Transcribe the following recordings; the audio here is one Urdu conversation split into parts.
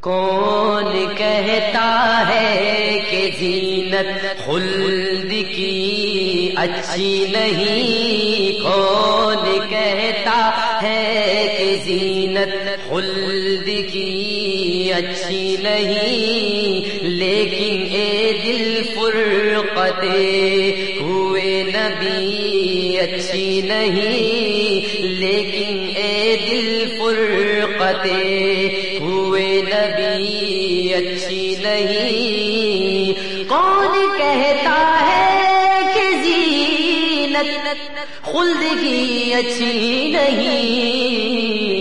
کون کہتا ہے کہ زینت خلد کی اچھی نہیں؟ کون کہتا ہے کہ زینت خلد کی اچھی نہیں؟ لیکن اے دل فرقت ہوئے نبی اچھی نہیں، لیکن اے دل فرقت ہوئے نبی اچھی نہیں۔ کون کہتا ہے کہ زینت خلد کی اچھی نہیں؟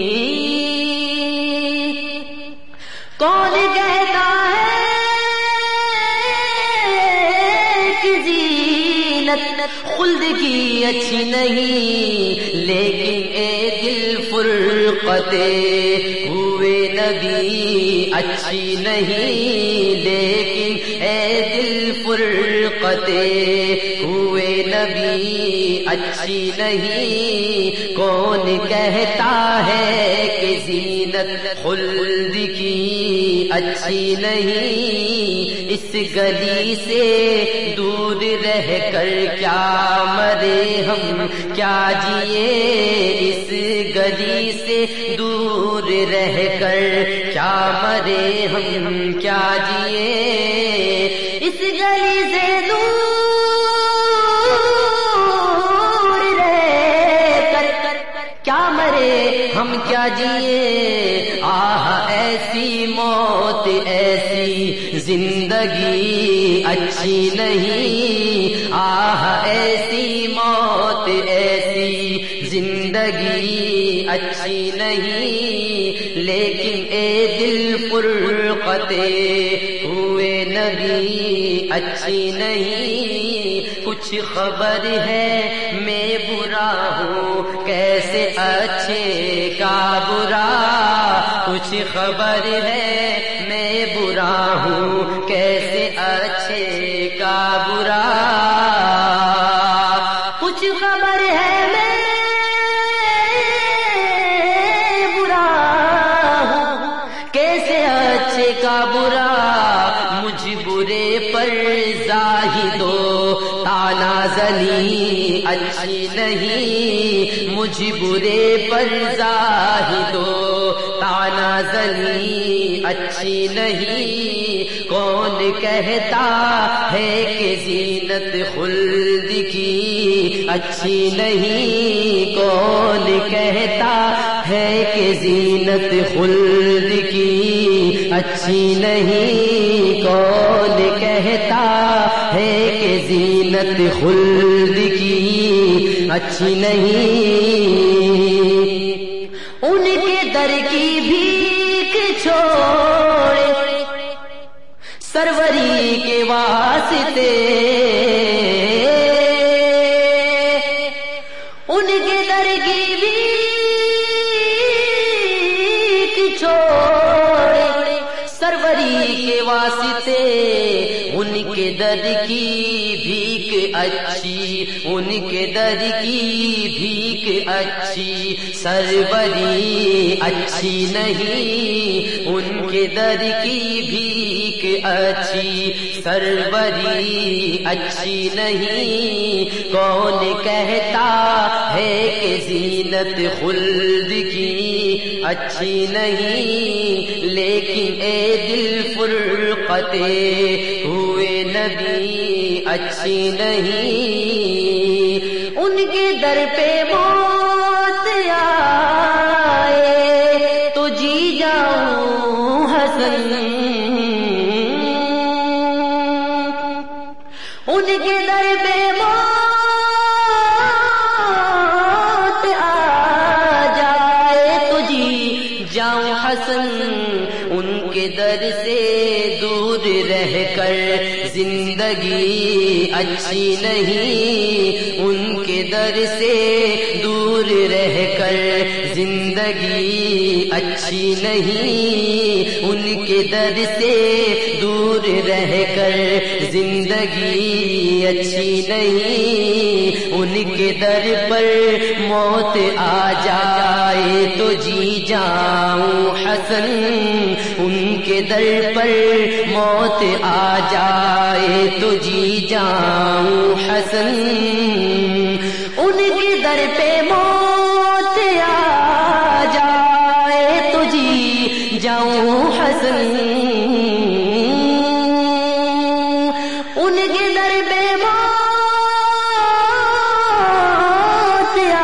کون کہتا ہے کہ زینت خلد کی اچھی نہیں، لیکن اے دل فرقت ہوئے نبی اچھی نہیں، لیکن اے دل فرقت ہوئے نبی اچھی نہیں۔ کون کہتا ہے کہ زینت خلد کی اچھی نہیں؟ اس گلی سے دور رہ کر کیا مرے ہم کیا جیے، اس گلی سے دور رہ کر کیا مرے ہم کیا جیے، اس گلی سے دور رہ کر کیا مرے ہم کیا جیے۔ آہ ایسی موت ایسی زندگی اچھی نہیں، آہ ایسی موت ایسی زندگی اچھی نہیں، لیکن اے دل فرقت ہوئے نبی اچھی نہیں۔ کچھ خبر ہے میں برا ہوں کیسے اچھے کا برا، کچھ خبر ہے میں برا ہوں کیسے اچھے کا برا، کچھ خبر ہے میں برا ہوں کیسے اچھے کا برا۔ مجھ برے پر زاہدو تانا زنی اچھی نہیں، مجھ برے پر زاہدو تانا زنی اچھی نہیں۔ کون کہتا ہے کہ زینت خلد کی اچھی نہیں؟ کون کہتا ہے کہ زینت خلد کی اچھی نہیں؟ کون کہتا ہے کہ زینت خلد کی اچھی نہیں؟ ان کے در کی بھیک چھوڑے سروری کے واسطے، ان کے در کی بھیک چھوڑے سروری کے واسطے، ان کے در کی بھیک اچھی، ان کے در کی بھیک اچھی سروری اچھی نہیں، ان کے در کی بھیک اچھی سروری اچھی نہیں۔ کون کہتا ہے کہ زینت خلد کی اچھی نہیں؟ لیکن اے دل فرقت ہوئے نبی اچھی نہیں۔ ان کے در پہ موت آئے تو جی جاؤں حسن، ان کے در پہ موت آ جائے تو جی جاؤں حسن، ان کے در سے دور رہ کر زندگی اچھی نہیں، ان کے در سے دور رہ کر زندگی اچھی نہیں، ان کے در سے دور رہ کر زندگی اچھی نہیں، ان کے در پر موت آ جائے تو جی جاؤں حسن، ان کے در پر موت آ جائے تو جی جاؤں حسن، ان کے در پہ موت آ جائے تو جی جاؤں حسن، ان کے در پہ موت آ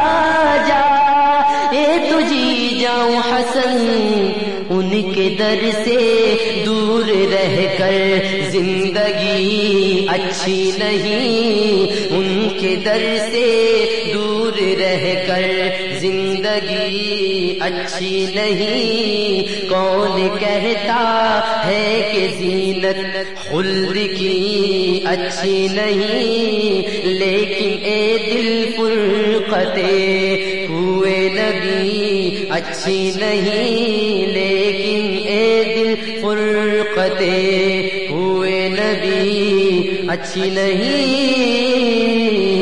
جائے تو جی جاؤں حسن، ان کے در سے دور رہ کر زندگی اچھی نہیں، ان کے در سے دور رہ کر زندگی اچھی نہیں، کون کہتا ہے کہ زینت خلد کی اچھی نہیں، لیکن اے دل فرقتے ہوئے نبی اچھی نہیں، لیکن اے دل فرقتے ہوئے نبی اچھی نہیں۔